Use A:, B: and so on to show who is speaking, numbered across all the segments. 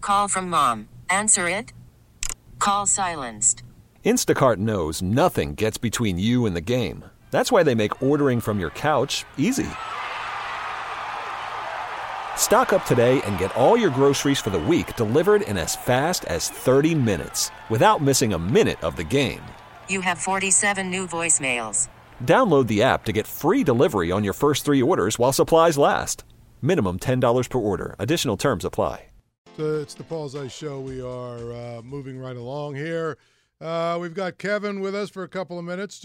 A: Call from mom. Answer it. Call silenced.
B: Instacart knows nothing gets between you and the game. That's why they make ordering from your couch easy. Stock up today and get all your groceries for the week delivered in as fast as 30 minutes without missing a minute of the game.
A: You have 47 new voicemails.
B: Download the app to get free delivery on your first 3 orders while supplies last. Minimum $10 per order. Additional terms apply.
C: It's the Paul Zeise Show. We are moving right along here. We've got Kevin with us for a couple of minutes.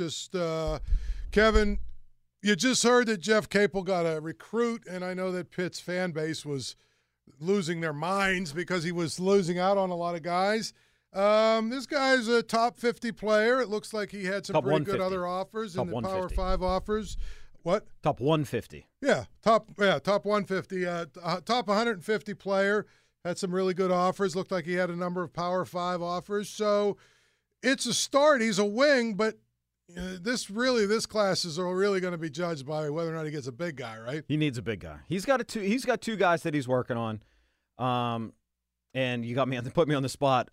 C: Kevin, you just heard that Jeff Capel got a recruit, and I know that Pitt's fan base was losing their minds because he was losing out on a lot of guys. This guy's a top 50 player. It looks like he had some
D: top
C: pretty good other offers in the Power 5 offers. What?
D: Top 150.
C: Yeah, top 150. Top 150 player. Had some really good offers. Looked like he had a number of Power 5 offers. So it's a start. He's a wing, but this class is really going to be judged by whether or not he gets a big guy, right?
D: He needs a big guy. He's got two guys that he's working on. And you put me on the spot.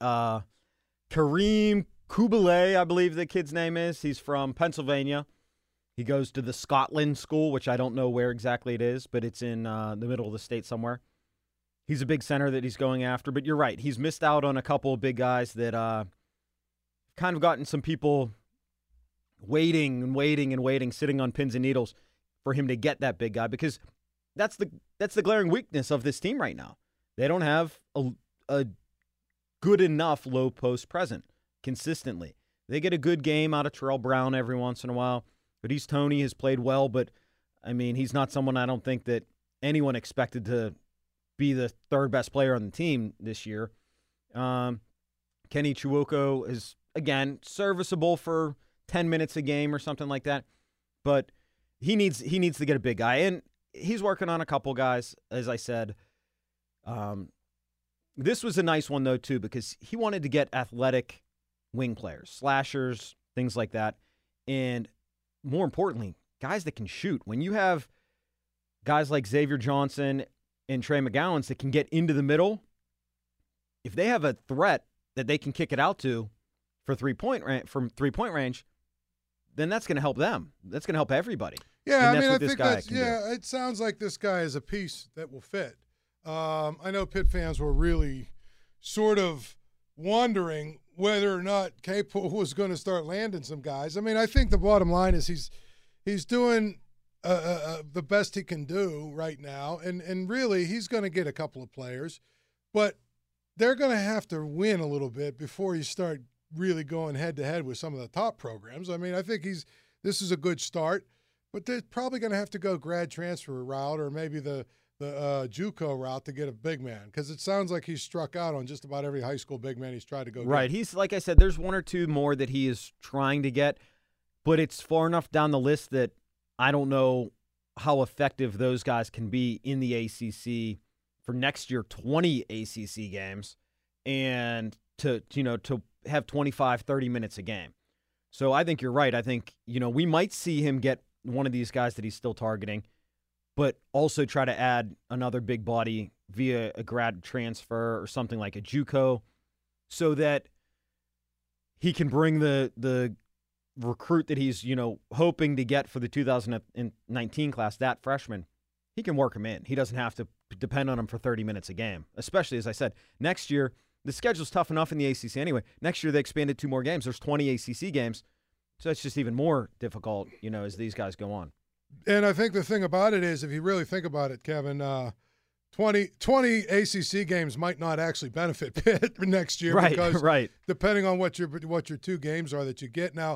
D: Kareem Kubale, I believe the kid's name is. He's from Pennsylvania. He goes to the Scotland School, which I don't know where exactly it is, but it's in the middle of the state somewhere. He's a big center that he's going after. But you're right. He's missed out on a couple of big guys that kind of gotten some people waiting, sitting on pins and needles for him to get that big guy, because that's the glaring weakness of this team right now. They don't have a good enough low post present consistently. They get a good game out of Terrell Brown every once in a while. Kadarius Toney has played well, but, I mean, he's not someone I don't think that anyone expected to be the third best player on the team this year. Kenny Chiwoko is, again, serviceable for 10 minutes a game or something like that, but he needs to get a big guy, and he's working on a couple guys, as I said. This was a nice one, though, too, because he wanted to get athletic wing players, slashers, things like that, and more importantly, guys that can shoot. When you have guys like Xavier Johnson and Trey McGowens that can get into the middle, if they have a threat that they can kick it out to from three-point range, then that's going to help them. That's going to help everybody.
C: Yeah, I think it sounds like this guy is a piece that will fit. I know Pitt fans were really sort of wondering whether or not Capel was going to start landing some guys. I mean, I think the bottom line is he's doing the best he can do right now, and really he's going to get a couple of players, but they're going to have to win a little bit before you start really going head-to-head with some of the top programs. I mean, I think this is a good start, but they're probably going to have to go grad transfer route or maybe the JUCO route to get a big man, because it sounds like he's struck out on just about every high school big man he's tried to go
D: right.
C: get.
D: He's, like I said, there's one or two more that he is trying to get, but it's far enough down the list that I don't know how effective those guys can be in the ACC for next year, 20 ACC games, and to have 25, 30 minutes a game. So I think you're right. I think, we might see him get one of these guys that he's still targeting, but also try to add another big body via a grad transfer or something like a JUCO, so that he can bring the recruit that he's, hoping to get for the 2019 class, that freshman. He can work him in. He doesn't have to depend on him for 30 minutes a game, especially, as I said, next year. The schedule's tough enough in the ACC anyway. Next year they expanded 2 more games. There's 20 ACC games, so it's just even more difficult, as these guys go on.
C: And I think the thing about it is, if you really think about it, Kevin, 20 ACC games might not actually benefit Pitt next year,
D: right,
C: because
D: right.
C: depending on what your 2 games are that you get. Now,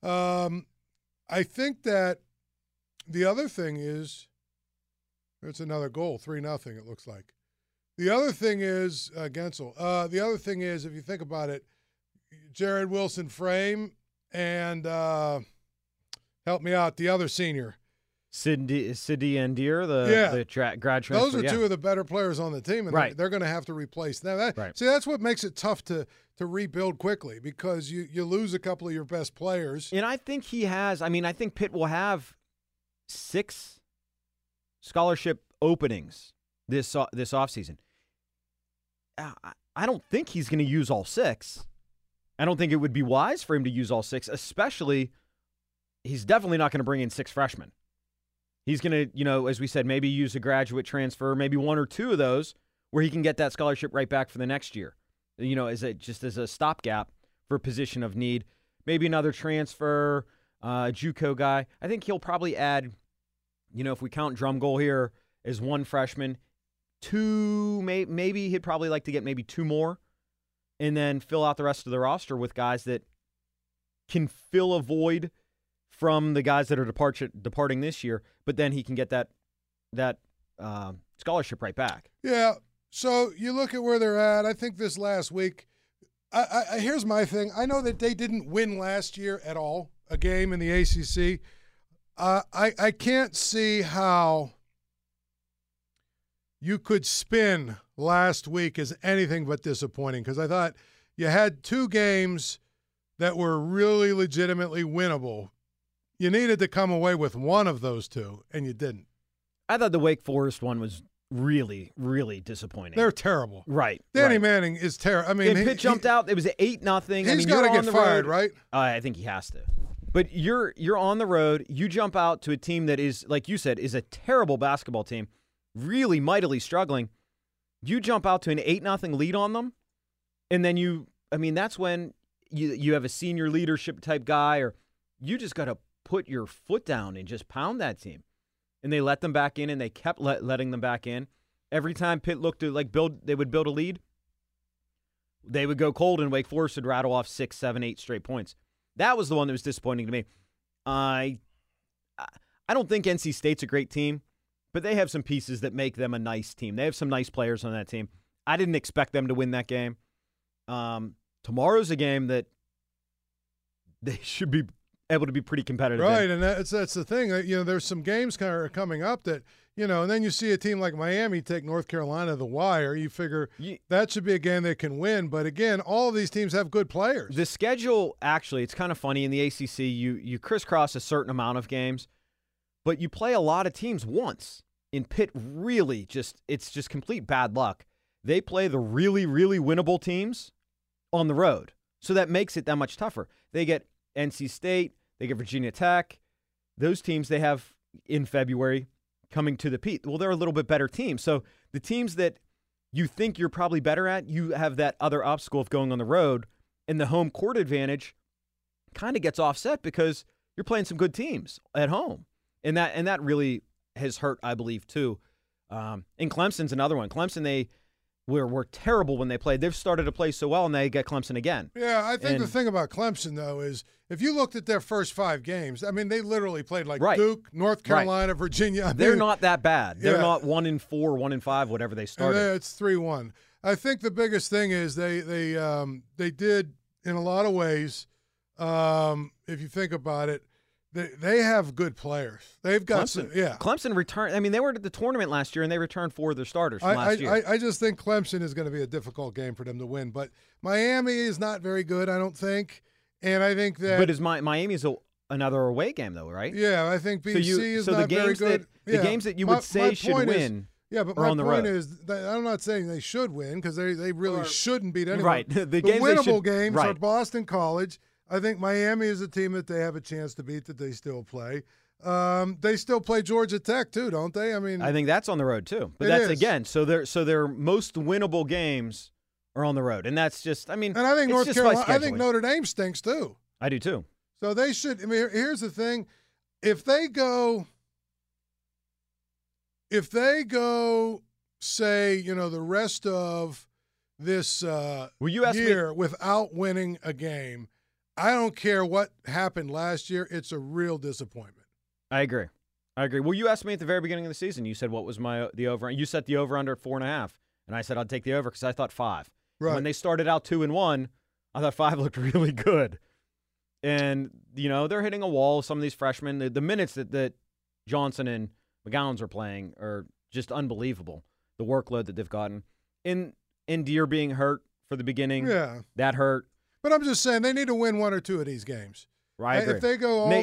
C: I think that the other thing is, it's another goal, 3-0 it looks like. The other thing is, Gensel, the other thing is, if you think about it, Jared Wilson Frame and, help me out, the other senior.
D: Sidney Andir, the grad transfer.
C: Those are 2 of the better players on the team, and
D: right.
C: they're going to have to replace them.
D: Right.
C: See, that's what makes it tough to rebuild quickly, because you lose a couple of your best players.
D: And I think I think Pitt will have 6 scholarship openings this offseason. I don't think he's going to use all 6. I don't think it would be wise for him to use all 6, especially he's definitely not going to bring in 6 freshmen. He's going to, as we said, maybe use a graduate transfer, maybe 1 or 2 of those where he can get that scholarship right back for the next year, as a stopgap for a position of need. Maybe another transfer, a JUCO guy. I think he'll probably add, if we count Drumgoal here as 1 freshman, 2, maybe he'd probably like to get maybe 2 more and then fill out the rest of the roster with guys that can fill a void from the guys that are departing this year, but then he can get that scholarship right back.
C: Yeah, so you look at where they're at. I think this last week, here's my thing. I know that they didn't win last year at all, a game in the ACC. I can't see how you could spin last week as anything but disappointing, because I thought you had 2 games that were really legitimately winnable. You needed to come away with one of those 2, and you didn't.
D: I thought the Wake Forest one was really, really disappointing.
C: They're terrible.
D: Right.
C: Danny Manning is terrible. I mean,
D: Pitt jumped out. It was 8-0.
C: He's got to get fired, right?
D: I think he has to. But you're on the road. You jump out to a team that is, like you said, is a terrible basketball team, really mightily struggling. You jump out to an 8-0 lead on them, and then that's when you have a senior leadership type guy, or you just got to put your foot down and just pound that team. And they let them back in, and they kept letting them back in. Every time Pitt looked to they would build a lead, they would go cold, and Wake Forest would rattle off 6, 7, 8 straight points. That was the one that was disappointing to me. I don't think NC State's a great team, but they have some pieces that make them a nice team. They have some nice players on that team. I didn't expect them to win that game. Tomorrow's a game that they should be able to be pretty competitive.
C: Right, and that's the thing. There's some games kind of coming up that, and then you see a team like Miami take North Carolina to the wire. You figure that should be a game they can win. But again, all of these teams have good players.
D: The schedule, actually, it's kind of funny. In the ACC, you crisscross a certain amount of games, but you play a lot of teams once. In Pitt, really, it's just complete bad luck. They play the really, really winnable teams on the road, so that makes it that much tougher. They get NC State, they get Virginia Tech. Those teams they have in February coming to the Pete. Well, they're a little bit better team. So the teams that you think you're probably better at, you have that other obstacle of going on the road, and the home court advantage kind of gets offset because you're playing some good teams at home. And that really has hurt, I believe, too. And Clemson's another one. Clemson, they were terrible when they played. They've started to play so well, and they get Clemson again.
C: Yeah, I think the thing about Clemson, though, is if you looked at their first 5 games, I mean, they literally played like Duke, North Carolina, Virginia.
D: They're not that bad. They're not 1-4, 1-5, whatever they started.
C: And it's 3-1. I think the biggest thing is they did, in a lot of ways, if you think about it, they have good players. They've got
D: Clemson returned. I mean, they were at the tournament last year, and they returned 4 of their starters from last year.
C: I just think Clemson is going to be a difficult game for them to win. But Miami is not very good, I don't think. And I think that.
D: But Miami's another away game, though, right?
C: Yeah, I think BC is not very good.
D: The games that you would say should win.
C: But my point is that I'm not saying they should win because they really shouldn't beat anyone.
D: Right.
C: The winnable games are Boston College. I think Miami is a team that they have a chance to beat that they still play. They still play Georgia Tech too, don't they? I mean,
D: I think that's on the road too. But that's again, so their most winnable games are on the road, and that's just. I mean,
C: and I think North Carolina. I think Notre Dame stinks too.
D: I do too.
C: So they should. I mean, here's the thing: if they go, say, the rest of this year without winning a game. I don't care what happened last year. It's a real disappointment.
D: I agree. Well, you asked me at the very beginning of the season. You said, what was the over? You set the over under at 4.5. And I said, I'd take the over because I thought 5.
C: Right.
D: When they started out 2-1, I thought 5 looked really good. And, they're hitting a wall. Some of these freshmen, the minutes that Johnson and McGowan's are playing are just unbelievable. The workload that they've gotten. And Deere being hurt for the beginning, that hurt.
C: But I'm just saying they need to win 1 or 2 of these games.
D: Right.
C: If they go all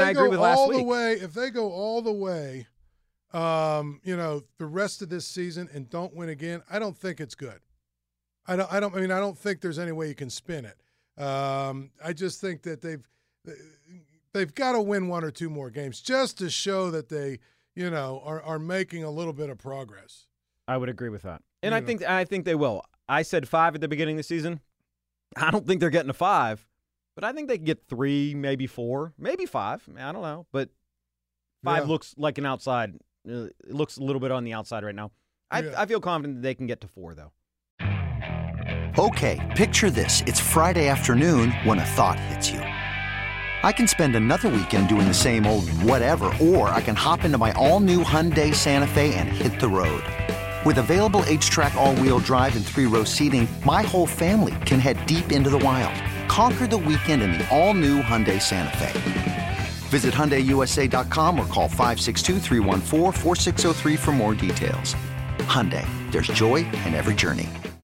C: the way, the rest of this season and don't win again, I don't think it's good. I don't think there's any way you can spin it. I just think that they've got to win one or two more games just to show that they, are making a little bit of progress.
D: I would agree with that. And I think they will. I said 5 at the beginning of the season. I don't think they're getting to 5, but I think they can get 3, maybe 4, maybe 5. I don't know, but 5 looks like an outside. It looks a little bit on the outside right now. I feel confident that they can get to 4, though.
E: Okay, picture this. It's Friday afternoon when a thought hits you. I can spend another weekend doing the same old whatever, or I can hop into my all-new Hyundai Santa Fe and hit the road. With available H-Track all-wheel drive and 3-row seating, my whole family can head deep into the wild. Conquer the weekend in the all-new Hyundai Santa Fe. Visit HyundaiUSA.com or call 562-314-4603 for more details. Hyundai, there's joy in every journey.